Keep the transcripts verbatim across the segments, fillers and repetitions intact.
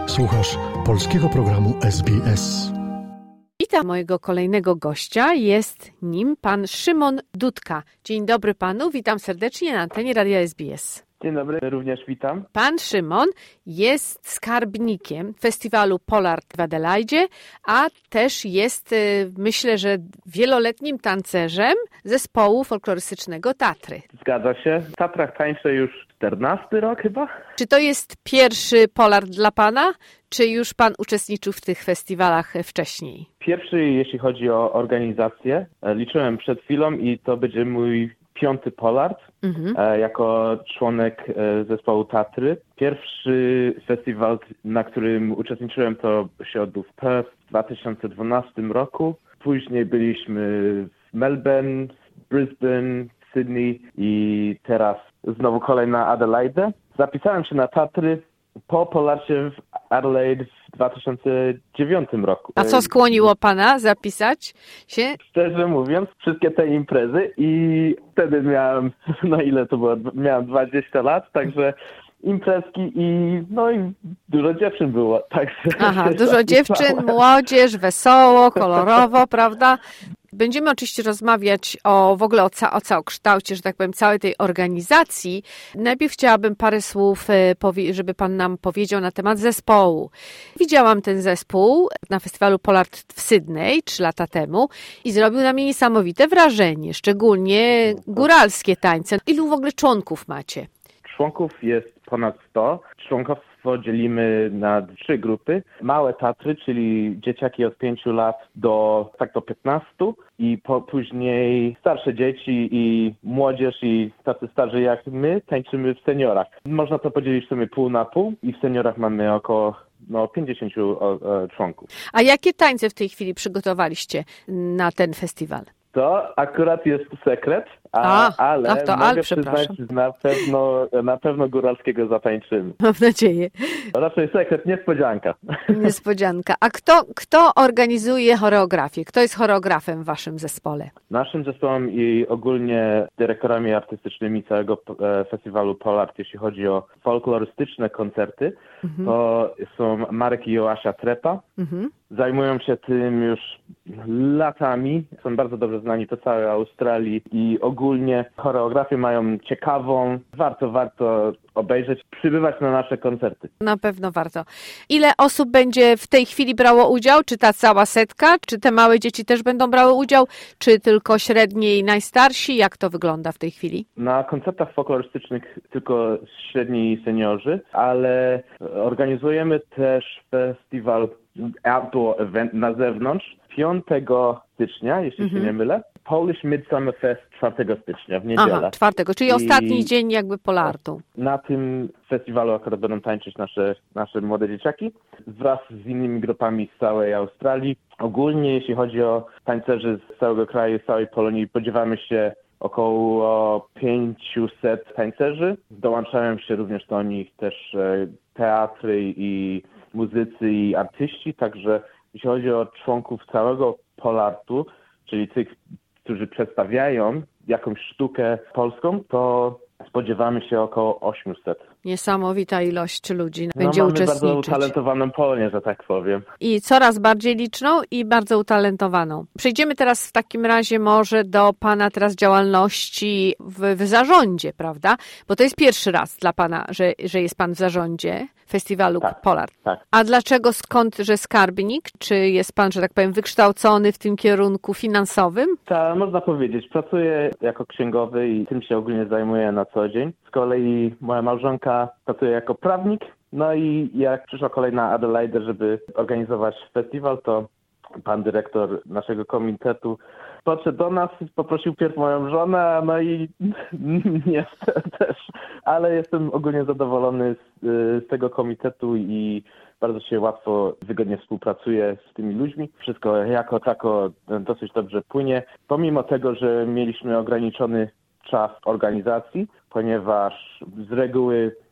Słuchasz polskiego programu S B S. Witam mojego kolejnego gościa. Jest nim pan Szymon Dudka. Dzień dobry panu, witam serdecznie na antenie Radia S B S. Dzień dobry, również witam. Pan Szymon jest skarbnikiem festiwalu Polart w Adelaidzie, a też jest, myślę, że wieloletnim tancerzem zespołu folklorystycznego Tatry. Zgadza się. W Tatrach tańczę już czternasty rok chyba. Czy to jest pierwszy Polart dla pana, czy już pan uczestniczył w tych festiwalach wcześniej? Pierwszy, jeśli chodzi o organizację. Liczyłem przed chwilą i to będzie mój piąty Polart, mhm. jako członek zespołu Tatry. Pierwszy festiwal, na którym uczestniczyłem, to się odbył w Perth w dwa tysiące dwunastym roku. Później byliśmy w Melbourne, w Brisbane, w Sydney i teraz znowu kolejna Adelaide. Zapisałem się na Tatry po Polarcie w Adelaide w dwa tysiące dziewiątym roku. A co skłoniło pana zapisać się? Szczerze mówiąc, wszystkie te imprezy i wtedy miałem, no ile to było, miałem dwadzieścia lat, także imprezki i no i dużo dziewczyn było. Także Aha, dużo dziewczyn, młodzież, wesoło, kolorowo, prawda? Będziemy oczywiście rozmawiać o w ogóle o, ca- o całokształcie, że tak powiem, całej tej organizacji. Najpierw chciałabym parę słów, powie- żeby pan nam powiedział na temat zespołu. Widziałam ten zespół na festiwalu Polart w Sydney trzy lata temu i zrobił na mnie niesamowite wrażenie, szczególnie góralskie tańce. Ilu w ogóle członków macie? Członków jest ponad sto. Członkostwo dzielimy na trzy grupy. Małe Tatry, czyli dzieciaki od pięciu lat do tak do piętnastu i po, później starsze dzieci i młodzież i tacy starzy jak my tańczymy w seniorach. Można to podzielić w sumie pół na pół i w seniorach mamy około no, pięćdziesięciu o, o, członków. A jakie tańce w tej chwili przygotowaliście na ten festiwal? To akurat jest sekret, a, a, ale ach to, mogę ale, przyznać, na pewno, na pewno góralskiego zatańczymy. Mam nadzieję. Raczej sekret, niespodzianka. Niespodzianka. A kto, kto organizuje choreografię? Kto jest choreografem w waszym zespole? Naszym zespołem i ogólnie dyrektorami artystycznymi całego festiwalu Polart, jeśli chodzi o folklorystyczne koncerty, mhm. to są Marek i Joasia Trepa. Mhm. Zajmują się tym już latami. Są bardzo dobrze znani po całej Australii i ogólnie choreografię mają ciekawą. Warto, warto obejrzeć, przybywać na nasze koncerty. Na pewno warto. Ile osób będzie w tej chwili brało udział? Czy ta cała setka? Czy te małe dzieci też będą brały udział? Czy tylko średnie i najstarsi? Jak to wygląda w tej chwili? Na koncertach folklorystycznych tylko średni i seniorzy, ale organizujemy też festiwal outdoor event na zewnątrz piątego stycznia, jeśli mm-hmm. się nie mylę. Polish Midsummer Fest czwartego stycznia w niedzielę. Aha, czwartego, czyli I ostatni dzień jakby Polartu. Na tym festiwalu akurat będą tańczyć nasze, nasze młode dzieciaki wraz z innymi grupami z całej Australii. Ogólnie jeśli chodzi o tańcerzy z całego kraju, z całej Polonii, spodziewamy się około pięciuset tańcerzy. Dołączają się również do nich też teatry i muzycy i artyści, także jeśli chodzi o członków całego Polartu, czyli tych, którzy przedstawiają jakąś sztukę polską, to spodziewamy się około osiemset. Niesamowita ilość ludzi no, będzie mamy uczestniczyć. Mamy bardzo utalentowaną Polonię, że tak powiem. I coraz bardziej liczną i bardzo utalentowaną. Przejdziemy teraz w takim razie może do pana teraz działalności w, w zarządzie, prawda? Bo to jest pierwszy raz dla pana, że, że jest pan w zarządzie festiwalu tak, Polart. Tak. A dlaczego, skąd, że skarbnik? Czy jest pan, że tak powiem, wykształcony w tym kierunku finansowym? Tak, można powiedzieć. Pracuję jako księgowy i tym się ogólnie zajmuję na co dzień. Z kolei moja małżonka pracuje jako prawnik. No i jak przyszła kolejna Adelaide, żeby organizować festiwal, to pan dyrektor naszego komitetu podszedł do nas, poprosił pierw moją żonę, no i nie też. Ale jestem ogólnie zadowolony z, z tego komitetu i bardzo się łatwo, wygodnie współpracuje z tymi ludźmi. Wszystko jako tako dosyć dobrze płynie. Pomimo tego, że mieliśmy ograniczony czas organizacji, ponieważ z reguły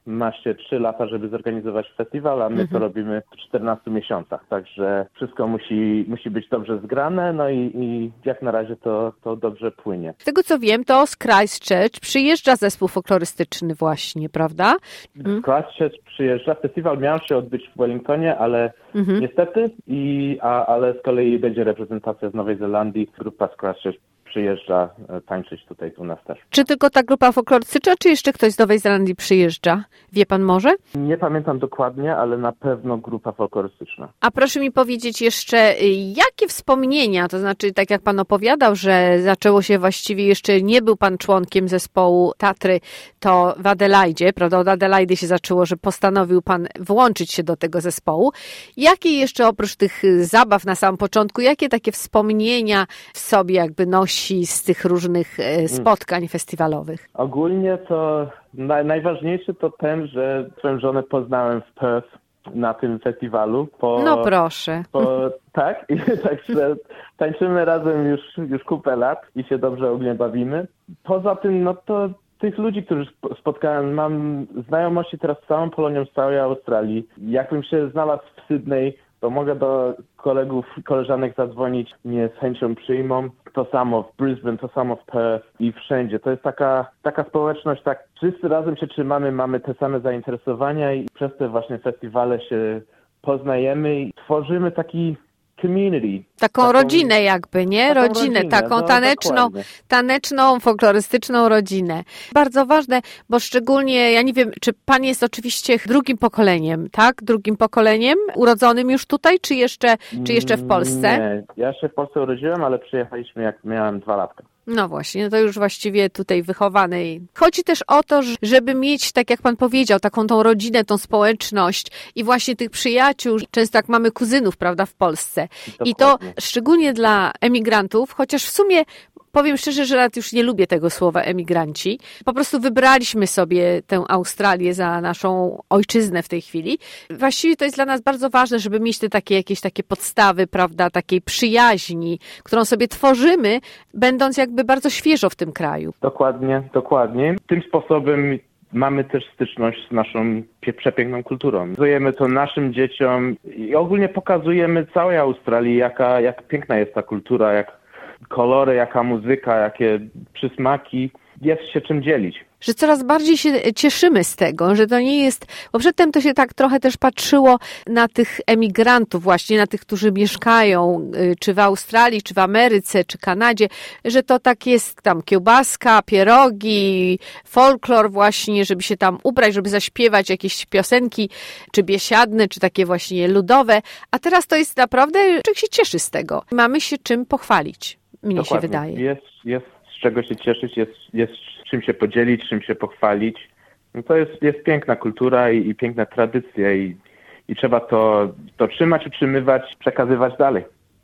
ma się trzy lata, żeby zorganizować festiwal, a my mhm. to robimy w czternastu miesiącach. Także wszystko musi, musi być dobrze zgrane, no i, i jak na razie to, to dobrze płynie. Z tego co wiem, to z Christchurch przyjeżdża zespół folklorystyczny właśnie, prawda? Z Christchurch przyjeżdża. Festiwal miał się odbyć w Wellingtonie, ale mhm. niestety, i, a, ale z kolei będzie reprezentacja z Nowej Zelandii. Grupa z Christchurch przyjeżdża tańczyć tutaj u nas też. Czy tylko ta grupa folklorystyczna, czy jeszcze ktoś z Nowej Zelandii przyjeżdża? Wie pan może? Nie pamiętam dokładnie, ale na pewno grupa folklorystyczna. A proszę mi powiedzieć jeszcze, jakie wspomnienia, to znaczy tak jak pan opowiadał, że zaczęło się właściwie, jeszcze nie był pan członkiem zespołu Tatry, to w Adelaidzie, prawda, od Adelaidy się zaczęło, że postanowił pan włączyć się do tego zespołu. Jakie jeszcze oprócz tych zabaw na samym początku, jakie takie wspomnienia w sobie jakby nosi z tych różnych spotkań hmm. festiwalowych? Ogólnie to naj, najważniejszy to ten, że swoją żonę poznałem w Perth na tym festiwalu. Po, no proszę. Po, tak, i także tańczymy razem już, już kupę lat i się dobrze ogólnie bawimy. Poza tym, no to tych ludzi, których spotkałem, mam znajomości teraz z całą Polonią, z całej Australii. Jakbym się znalazł w Sydney, to mogę do kolegów, koleżanek zadzwonić, mnie z chęcią przyjmą. To samo w Brisbane, to samo w Perth i wszędzie. To jest taka, taka społeczność, tak wszyscy razem się trzymamy, mamy te same zainteresowania i przez te właśnie festiwale się poznajemy i tworzymy taki community. Taką, taką rodzinę jakby, nie? Taką rodzinę, rodzinę, taką no, taneczną, taneczną, folklorystyczną rodzinę. Bardzo ważne, bo szczególnie, ja nie wiem, czy pan jest oczywiście drugim pokoleniem, tak? Drugim pokoleniem, urodzonym już tutaj, czy jeszcze, czy jeszcze w Polsce? Nie, ja się w Polsce urodziłem, ale przyjechaliśmy jak miałem dwa latka. No właśnie, no to już właściwie tutaj wychowany. Chodzi też o to, żeby mieć, tak jak pan powiedział, taką tą rodzinę, tą społeczność i właśnie tych przyjaciół. Często jak mamy kuzynów, prawda, w Polsce. Dokładnie. I to szczególnie dla emigrantów, chociaż w sumie powiem szczerze, że nawet już nie lubię tego słowa emigranci. Po prostu wybraliśmy sobie tę Australię za naszą ojczyznę w tej chwili. Właściwie to jest dla nas bardzo ważne, żeby mieć te takie jakieś takie podstawy, prawda, takiej przyjaźni, którą sobie tworzymy, będąc jakby bardzo świeżo w tym kraju. Dokładnie, dokładnie. Tym sposobem mamy też styczność z naszą przepiękną kulturą. Pokazujemy to naszym dzieciom i ogólnie pokazujemy całej Australii, jaka, jak piękna jest ta kultura, jak kolory, jaka muzyka, jakie przysmaki. Jest się czym dzielić. Że coraz bardziej się cieszymy z tego, że to nie jest, bo przedtem to się tak trochę też patrzyło na tych emigrantów właśnie, na tych, którzy mieszkają czy w Australii, czy w Ameryce, czy Kanadzie, że to tak jest tam kiełbaska, pierogi, folklor właśnie, żeby się tam ubrać, żeby zaśpiewać jakieś piosenki, czy biesiadne, czy takie właśnie ludowe, a teraz to jest naprawdę, człowiek się cieszy z tego. Mamy się czym pochwalić, mnie Dokładnie. się wydaje. Jest, jest z czego się cieszyć, jest, jest czym się podzielić, czym się pochwalić. No to jest, jest piękna kultura i, i piękna tradycja i, i trzeba to, to trzymać, utrzymywać, przekazywać dalej.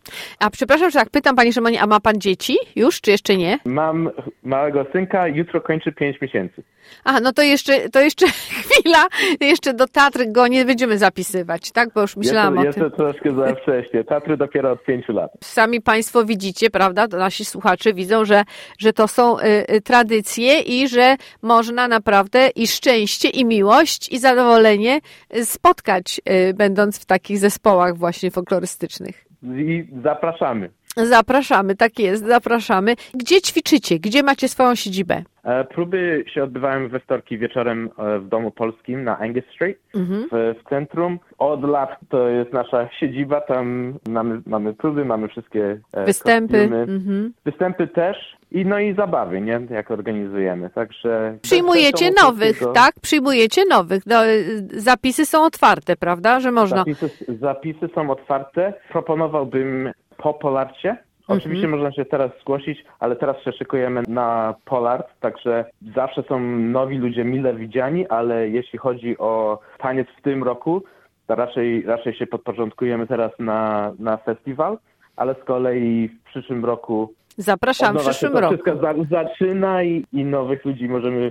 A przepraszam, że tak pytam, panie Szymonie, a ma pan dzieci już, czy jeszcze nie? Mam małego synka, jutro kończy pięć miesięcy. A, no to jeszcze, to jeszcze chwila, jeszcze do Tatry go nie będziemy zapisywać, tak? Bo już myślałam jest to, o jest tym. Jest to troszkę za wcześnie. Tatry dopiero od pięciu lat. Sami państwo widzicie, prawda? Nasi słuchacze widzą, że, że to są y, y, tradycje i że można naprawdę i szczęście, i miłość, i zadowolenie spotkać, y, będąc w takich zespołach właśnie folklorystycznych. I zapraszamy. Zapraszamy, tak jest, zapraszamy. Gdzie ćwiczycie? Gdzie macie swoją siedzibę? Próby się odbywają we wtorki wieczorem w Domu Polskim na Angus Street mhm. w, w centrum. Od lat to jest nasza siedziba, tam mamy, mamy próby, mamy wszystkie występy. Mhm. Występy też i no i zabawy, nie? Jak organizujemy. Także przyjmujecie nowych, tego... tak? Przyjmujecie nowych. No, zapisy są otwarte, prawda? Że można. Zapisy, zapisy są otwarte. Proponowałbym po Polarcie. Oczywiście mhm. można się teraz zgłosić, ale teraz się szykujemy na Polart, także zawsze są nowi ludzie mile widziani, ale jeśli chodzi o taniec w tym roku, to raczej, raczej się podporządkujemy teraz na, na festiwal, ale z kolei w przyszłym roku zapraszam w przyszłym roku. Wszystko za, zaczyna i, i nowych ludzi możemy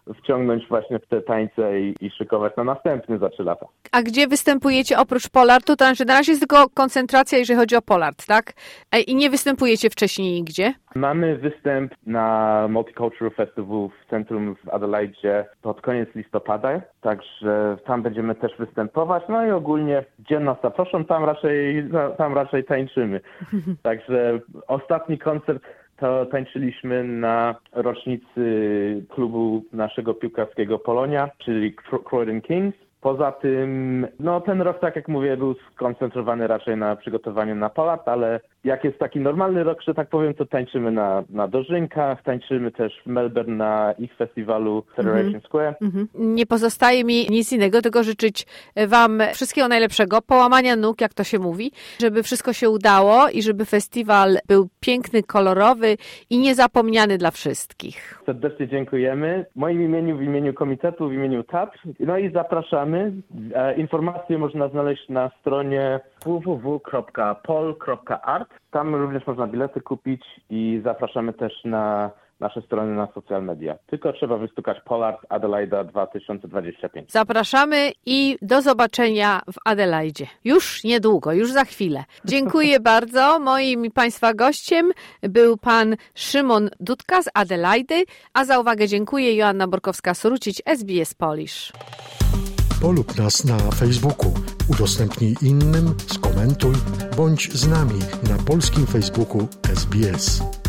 wciągnąć właśnie w te tańce i, i szykować na następny za trzy lata. A gdzie występujecie oprócz Polartu? To znaczy na razie jest tylko koncentracja, jeżeli chodzi o Polart, tak? I nie występujecie wcześniej nigdzie? Mamy występ na Multicultural Festival w centrum w Adelaide pod koniec listopada, także tam będziemy też występować. No i ogólnie, gdzie nas zaproszą, tam raczej, tam raczej tańczymy. Także ostatni koncert to tańczyliśmy na rocznicy klubu naszego piłkarskiego Polonia, czyli Croydon Kings. Poza tym, no ten rok, tak jak mówię, był skoncentrowany raczej na przygotowaniu na Polart, ale jak jest taki normalny rok, że tak powiem, to tańczymy na, na Dożynkach, tańczymy też w Melbourne na ich festiwalu Federation mm-hmm. Square. Mm-hmm. Nie pozostaje mi nic innego, tylko życzyć Wam wszystkiego najlepszego, połamania nóg, jak to się mówi, żeby wszystko się udało i żeby festiwal był piękny, kolorowy i niezapomniany dla wszystkich. Serdecznie dziękujemy. W moim imieniu, w imieniu komitetu, w imieniu Tatr. No i zapraszamy. Informacje można znaleźć na stronie w w w kropka pol kropka art. Tam również można bilety kupić i zapraszamy też na nasze strony na social media. Tylko trzeba wystukać Polart Adelaida dwa tysiące dwadzieścia pięć. Zapraszamy i do zobaczenia w Adelaidzie. Już niedługo, już za chwilę. Dziękuję bardzo. Moim i Państwa gościem był pan Szymon Dudka z Adelaidy, a za uwagę dziękuję Joanna Borkowska-Sorucić, S B S Polish. Polub nas na Facebooku, udostępnij innym, skomentuj, bądź z nami na polskim Facebooku S B S.